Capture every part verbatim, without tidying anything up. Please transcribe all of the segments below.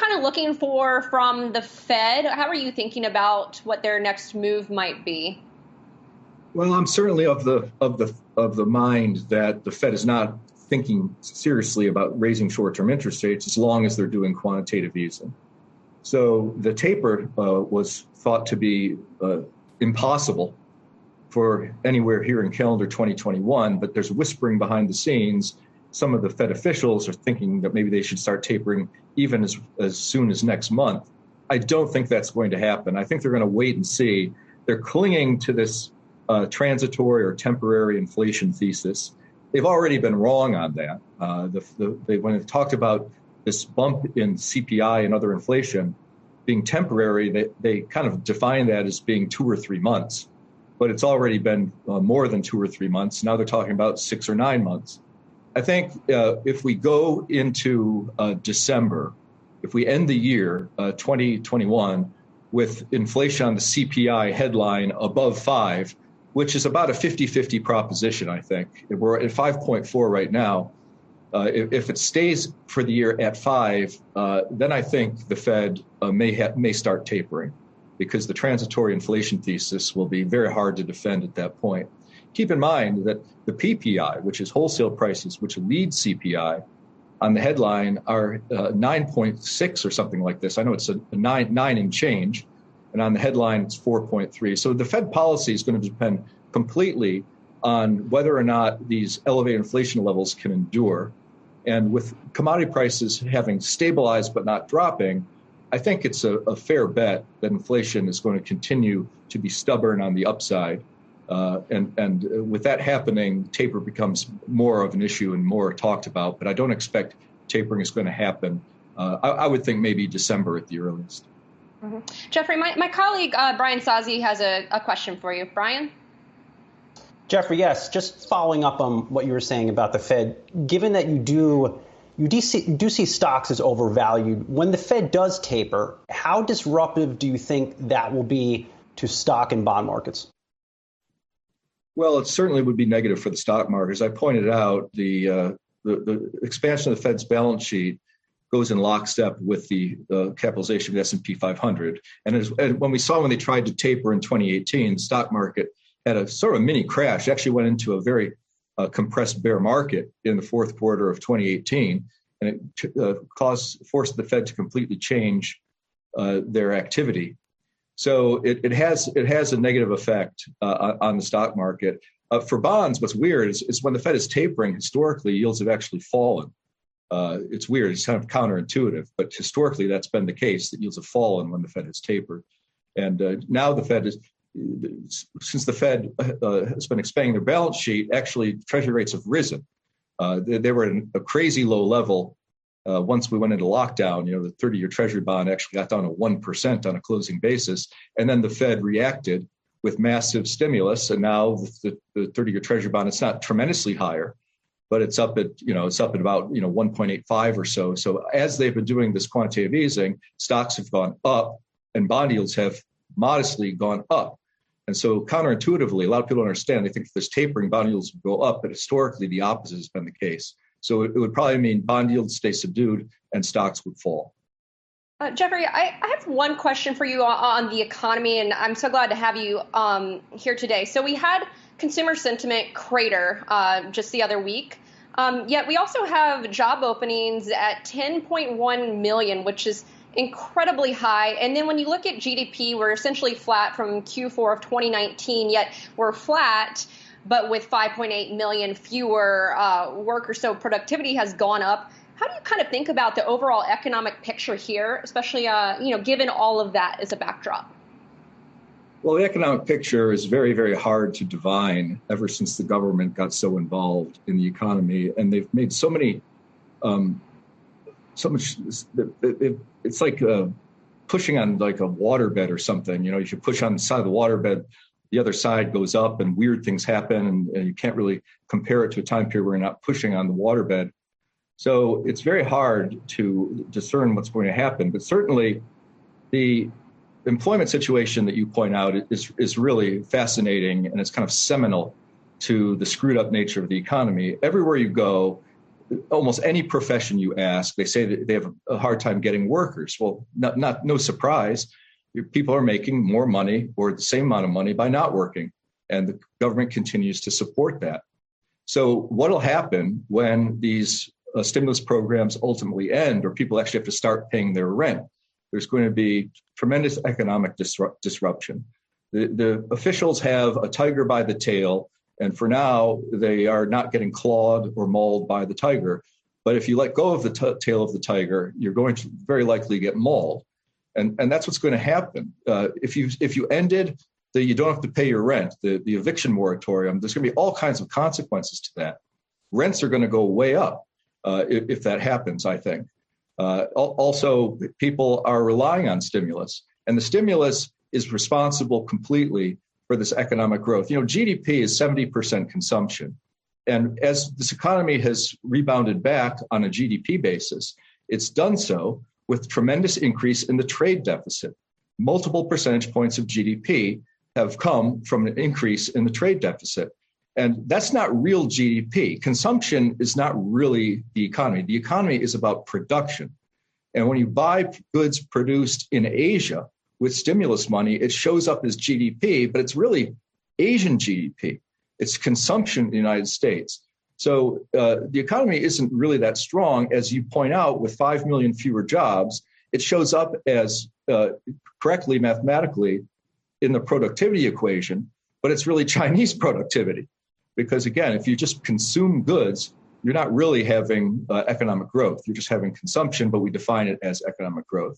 kind of looking for from the Fed? How are you thinking about what their next move might be? Well, I'm certainly of the of the of the mind that the Fed is not thinking seriously about raising short-term interest rates as long as they're doing quantitative easing. So the taper uh, was thought to be uh, impossible for anywhere here in calendar twenty twenty-one, but there's whispering behind the scenes. Some of the Fed officials are thinking that maybe they should start tapering even as, as soon as next month. I don't think that's going to happen. I think they're going to wait and see. They're clinging to this uh, transitory or temporary inflation thesis. They've already been wrong on that. Uh, the, the, they, when they talked about this bump in C P I and other inflation being temporary, they, they kind of define that as being two or three months. But it's already been uh, more than two or three months. Now they're talking about six or nine months. I think uh, if we go into uh, December, if we end the year uh, twenty twenty-one with inflation on the C P I headline above five, which is about a fifty-fifty proposition, I think. We're at five point four right now. Uh, if, if it stays for the year at five, uh, then I think the Fed uh, may ha- may start tapering, because the transitory inflation thesis will be very hard to defend at that point. Keep in mind that the P P I, which is wholesale prices, which lead C P I, on the headline are uh, nine point six or something like this. I know it's a, a nine, nine and change, and on the headline it's four point three. So the Fed policy is going to depend completely on whether or not these elevated inflation levels can endure. And with commodity prices having stabilized but not dropping, I think it's a, a fair bet that inflation is going to continue to be stubborn on the upside. Uh, and, and with that happening, taper becomes more of an issue and more talked about. But I don't expect tapering is going to happen. Uh, I, I would think maybe December at the earliest. Mm-hmm. Jeffrey, my, my colleague uh, Brian Sozzi has a, a question for you. Brian? Jeffrey, yes, just following up on what you were saying about the Fed, given that you do you do see, do see stocks as overvalued, when the Fed does taper, how disruptive do you think that will be to stock and bond markets? Well, it certainly would be negative for the stock market. As I pointed out, the, uh, the, the expansion of the Fed's balance sheet goes in lockstep with the uh, capitalization of the S and P five hundred. And, as, and when we saw when they tried to taper in twenty eighteen, the stock market had a sort of mini crash. It actually went into a very uh, compressed bear market in the fourth quarter of twenty eighteen, and it uh, caused forced the Fed to completely change uh, their activity. So it, it has it has a negative effect uh, on the stock market. Uh, for bonds, what's weird is, is when the Fed is tapering, historically, yields have actually fallen. Uh, it's weird. It's kind of counterintuitive, but historically, that's been the case, that yields have fallen when the Fed has tapered. And uh, now the Fed is, since the Fed uh, has been expanding their balance sheet, actually, Treasury rates have risen. Uh, they, they were at a crazy low level. Uh, once we went into lockdown, you know, the thirty-year Treasury bond actually got down to one percent on a closing basis. And then the Fed reacted with massive stimulus. And now the, the thirty-year Treasury bond, it's not tremendously higher, but it's up at, you know, it's up at about, you know, one point eight five or so. So as they've been doing this quantitative easing, stocks have gone up and bond yields have modestly gone up. And so counterintuitively, a lot of people don't understand. They think if there's tapering, bond yields will go up, but historically the opposite has been the case. So it, it would probably mean bond yields stay subdued and stocks would fall. Uh, Jeffrey, I, I have one question for you on, on the economy, and I'm so glad to have you um, here today. So we had consumer sentiment crater uh, just the other week, um, yet we also have job openings at ten point one million, which is incredibly high. And then when you look at G D P, we're essentially flat from Q four of twenty nineteen, yet we're flat, but with five point eight million fewer uh, workers, so productivity has gone up. How do you kind of think about the overall economic picture here, especially, uh, you know, given all of that as a backdrop? Well, the economic picture is very, very hard to divine ever since the government got so involved in the economy. And they've made so many, um, so much, it's like uh, pushing on like a waterbed or something. You know, if you push on the side of the waterbed, the other side goes up and weird things happen. And, and you can't really compare it to a time period where you're not pushing on the waterbed. So it's very hard to discern what's going to happen. But certainly the employment situation that you point out is, is really fascinating, and it's kind of seminal to the screwed up nature of the economy. Everywhere you go, almost any profession you ask, they say that they have a hard time getting workers. Well, not, not no surprise. People are making more money or the same amount of money by not working, and the government continues to support that. So what will happen when these uh, stimulus programs ultimately end, or people actually have to start paying their rent? There's going to be tremendous economic disrupt- disruption. The, the officials have a tiger by the tail, and for now, they are not getting clawed or mauled by the tiger. But if you let go of the t- tail of the tiger, you're going to very likely get mauled. And, and that's what's going to happen. Uh, if you if you ended the you don't have to pay your rent, the, the eviction moratorium, there's going to be all kinds of consequences to that. Rents are going to go way up uh, if, if that happens, I think. Uh, also, people are relying on stimulus, and the stimulus is responsible completely for this economic growth. You know, G D P is seventy percent consumption. And as this economy has rebounded back on a G D P basis, it's done so with tremendous increase in the trade deficit. Multiple percentage points of G D P have come from an increase in the trade deficit. And that's not real G D P. Consumption is not really the economy. The economy is about production. And when you buy goods produced in Asia with stimulus money, it shows up as G D P, but it's really Asian G D P. It's consumption in the United States. So uh, the economy isn't really that strong. As you point out, with five million fewer jobs, it shows up as uh, correctly mathematically in the productivity equation, but it's really Chinese productivity. Because again, if you just consume goods, you're not really having uh, economic growth. You're just having consumption, but we define it as economic growth.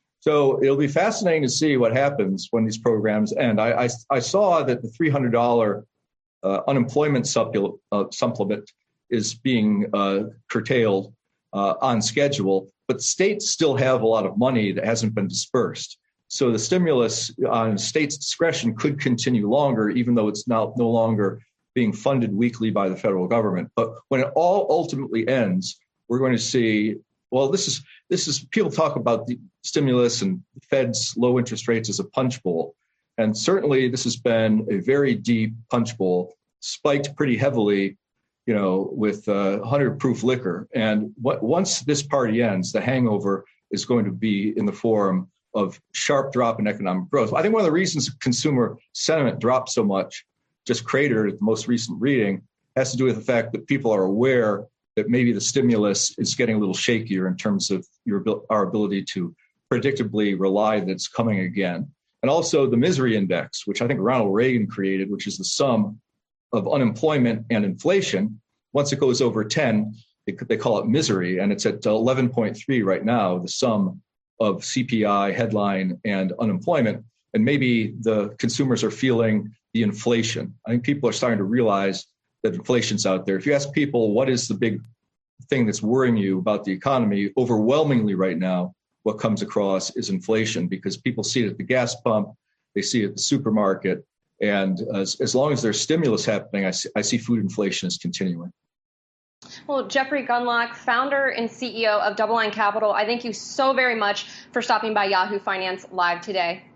So it'll be fascinating to see what happens when these programs end. I, I, I saw that the three hundred dollars uh, unemployment supplement, uh, supplement is being uh, curtailed uh, on schedule, but states still have a lot of money that hasn't been dispersed. So the stimulus on states' discretion could continue longer, even though it's now no longer being funded weekly by the federal government. But when it all ultimately ends, we're going to see, well, this is, this is people talk about the stimulus and the Fed's low interest rates as a punch bowl. And certainly this has been a very deep punch bowl, spiked pretty heavily, you know, with uh, one hundred proof liquor. And what, once this party ends, the hangover is going to be in the form of sharp drop in economic growth. I think one of the reasons consumer sentiment dropped so much, just cratered at the most recent reading, has to do with the fact that people are aware that maybe the stimulus is getting a little shakier in terms of your, our ability to predictably rely that it's coming again. And also the misery index, which I think Ronald Reagan created, which is the sum of unemployment and inflation. Once it goes over ten, they, they call it misery, and it's at eleven point three right now, the sum of C P I, headline, and unemployment. And maybe the consumers are feeling the inflation. I think people are starting to realize that inflation's out there. If you ask people, what is the big thing that's worrying you about the economy, overwhelmingly right now, what comes across is inflation, because people see it at the gas pump, they see it at the supermarket, and as, as long as there's stimulus happening, I see, I see food inflation is continuing. Well, Jeffrey Gundlach, founder and C E O of DoubleLine Capital, I thank you so very much for stopping by Yahoo Finance Live today.